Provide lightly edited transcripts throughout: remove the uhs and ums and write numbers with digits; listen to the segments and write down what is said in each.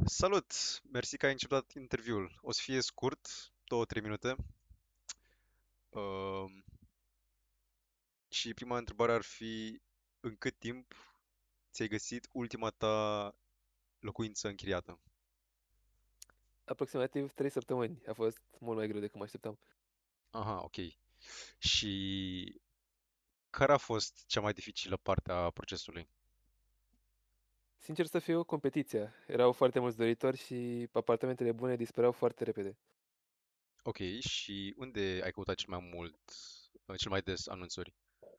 Salut! Mersi că ai început interviul. O să fie scurt, 2-3 minute. Um, și prima întrebare ar fi: în cât timp ți-ai găsit ultima ta locuință închiriată? Aproximativ 3 săptămâni. A fost mult mai greu decât mă așteptam. Aha, ok. Și care a fost cea mai dificilă parte a procesului? Sincer să fiu, competiția. Erau foarte mulți doritori și apartamentele bune disperau foarte repede. Ok, și unde ai căutat cel mai mult, cel mai des anunțuri?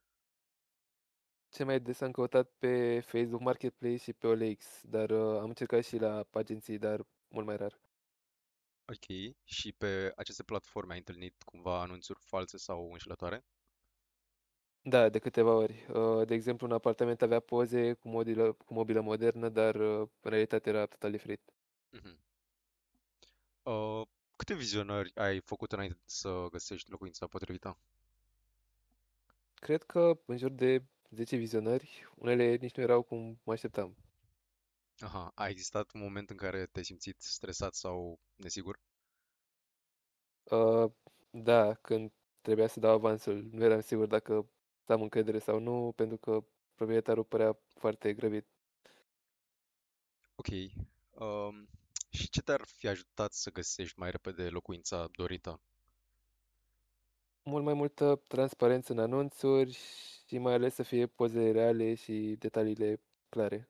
Cel mai des am căutat pe Facebook Marketplace și pe OLX, dar am încercat și la agenții, dar mult mai rar. Ok, și pe aceste platforme ai întâlnit cumva anunțuri false sau înșelătoare? Da, de câteva ori. De exemplu, un apartament avea poze cu mobilă modernă, dar în realitate era total diferit. Mhm. Câte vizionări ai făcut înainte să găsești locuința potrivită? Cred că în jur de 10 vizionări, unele nici nu erau cum mă așteptam. Aha, a existat un moment în care te-ai simțit stresat sau nesigur? Uh, da, când trebuia să dau avansul, nu eram sigur dacă să am încredere sau nu, pentru că proprietarul părea foarte grăbit. Ok. Um, și ce te-ar fi ajutat să găsești mai repede locuința dorită? Mult mai multă transparență în anunțuri și mai ales să fie poze reale și detaliile clare.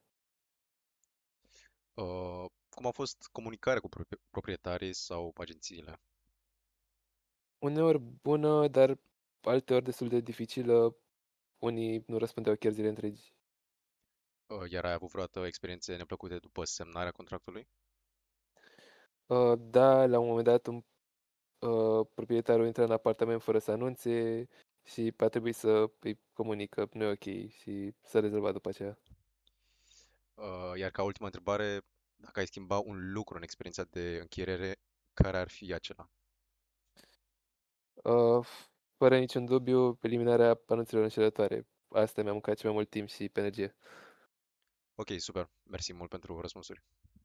Cum a fost comunicarea cu proprietarii sau agențiile? Uneori bună, dar alteori destul de dificilă. Unii nu răspundeau chiar zile întregi. Iar ai avut vreodată experiențe neplăcute după semnarea contractului? Da, la un moment dat proprietarul intră în apartament fără să anunțe și a trebuit să îi comunică, nu e ok și să rezolva după aceea. Iar ca ultima întrebare, dacă ai schimba un lucru în experiența de închiriere, care ar fi acela? Uh, Fără niciun dubiu, eliminarea anunțurilor înșelătoare. Asta mi-a mâncat cel mai mult timp și pe energie. Ok, super. Mersi mult pentru răspunsuri.